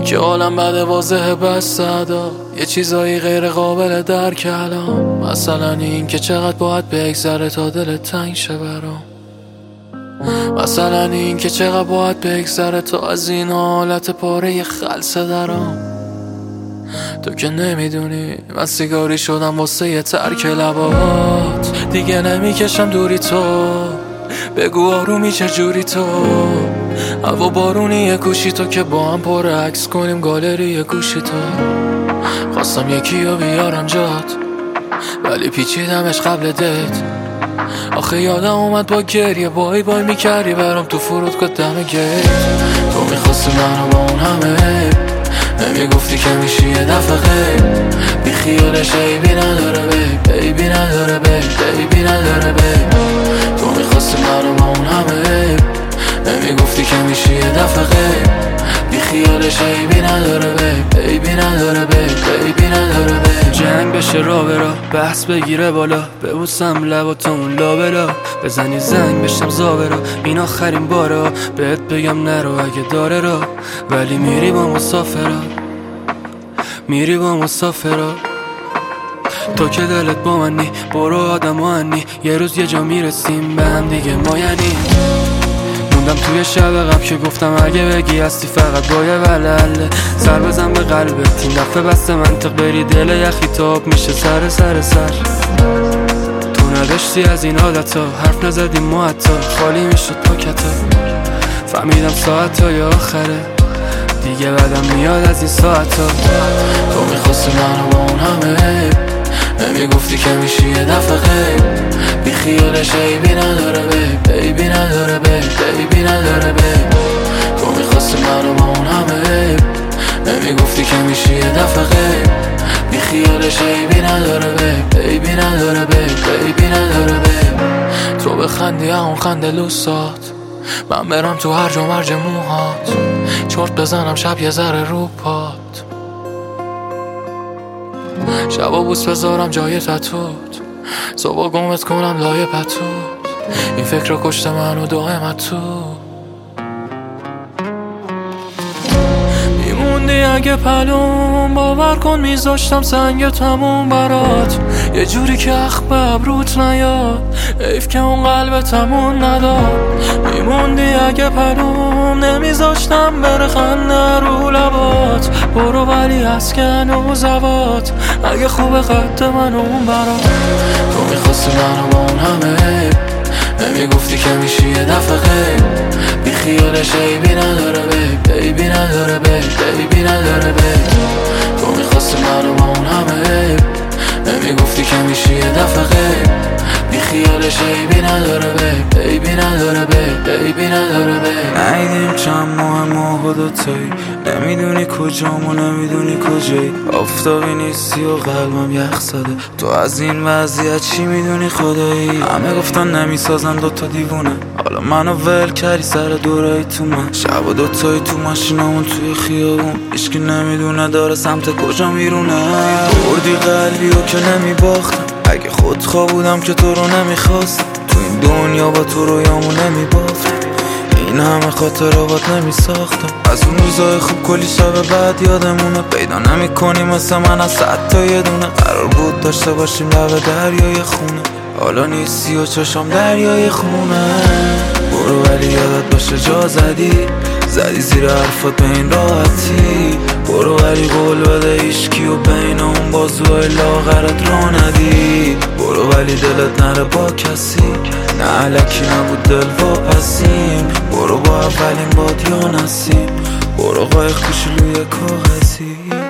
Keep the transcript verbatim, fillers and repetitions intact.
که عالم بده واضحه بس صدا، یه چیزایی غیر قابل درک الان. مثلا این که چقدر باید بگذره تا دلت تنگ شه برام. مثلا این که چقدر باید بگذره تا از این حالت پاره خلصه درام. تو که نمیدونی من سیگاری شدم واسه یه ترک لبات. دیگه نمیکشم دوری تو، بگو آرومی چجوری تو. هوا بارونی یه گوشی تو که با هم پر عکس کنیم گالری یه گوشی تو. خواستم یکی رو بیارم جات ولی پیچیدمش قبل دت. آخه یادم اومد با گریه بای بای میکردی برام تو فرودگاه دم گیت. تو میخواستی منو با اون همه نمیگفتی که میشی یه دفعه غیر. بی خیالش عیبی نداره بی بیبی نداره بی بیبی نداره بی. تو میخواستی منو با اون همه نمیگفتی که میشی یه دفعه غیر. بی خیالش عیبی نداره بی بیبی نداره بی بیبی نداره بی. جنگ بشه را برا بحث بگیره بالا، ببوسم لباتون لابلا، بزنی زنگ بشم زابرا. این آخرین بارا بهت بگم نرو اگه داره را، ولی میری با مسافرا، میری با مسافرا. تو که دلت با منی برو آدم آنی، یه روز یه جا میرسیم به هم دیگه ما. یعنی موندم توی شب قبل که گفتم اگه بگی هستی فقط با یه ولله. سر بزن به قلبت این دفعه بسته منطق بری دل یخی تاب میشه سر سر سر. تو نداشتی از این عادتا حرف نزدیم ما حتی خالی میشد پاکتا. فهمیدم ساعتای آخره دیگه بعدم میاد از این ساعتا. تو میخواستی منو با اون همه نمیگفتی که میشی یه دفعه غیر. بی خیالش عیبی نداره بی بیبی نداره بی بیبی نداره بی. تو میخواستی منو با اون همه نمیگفتی که میشی یه دفعه غیر. بی خیالش عیبی نداره بی بیبی نداره بی بیبی نداره بی. تو بخندی اون خنده لوسات، من برم تو هر جا مرج موهات. چرت بزنم شب یه ذره رو پات، شبا بوس بذارم جای تتوت، صبح گمت کنم لای پتوت. این فکر رو کشته منو دائمت تو. میموندی اگه پلوم باور کن میذاشتم سنگ تموم برات. یه جوری که اخ به ابروت نیاد، حیف که اون قلب تمون نداد. میموندی اگه پلوم نمیذاشتم بره خنده رو لبات. برو ولی از که هنوز هوات اگه خوبه قد من اون برات. تو میخواستی منو با اون همه نمیگفتی که میشی یه دفعه غیر. بی خیالش عیبی نداره بی بیبی نداره بی بیبی نداره بی. تو میخواستی منو با اون همه نمیگفتی که میشی یه دفعه غیر. بی خیالش عیبی نداره بی بیبی نداره بی بیبی نداره بی. نهیدیم چند ماه ماه و دوتایی، نمیدونی کجام و نمیدونی کجایی. آفتابی نیستی و قلبم یخ زده، تو از این وضعیت چی میدونی خدایی. همه گفتن نمیسازن دوتا دیوونه، حالا منو ول کردی سر دورایی تو من. شب و دوتایی تو ماشینامون توی خیابون، هیچکی نمیدونه داره سمت کجا میرونه. بردی قلبی و که نمیباختم، اگه خودخواه بودم که تو رو نمیخواستم. تو این دنیا با تو رویامو نمیبافتم، این همه خاطرات نمیساختم. از اون روزای خوب کلی شب بعد یادمونه، پیدا نمی کنی مثل من از صد تا یه دونه. قرار بود داشته باشیم لب دریای خونه، حالا نیستی و چشم دریای خونه. برو ولی یادت باشه جا زدی، زدی زیر حرفات به این راحتی. برو ولی قول بده ایشکی و بین اون بازوهای لاغرت را ندی. برو ولی دلت نره با کسی، نه علکی نبود دل واپسیم. برو با اولین باد یا نسیم، برو قایق کوچولوی کاغذی.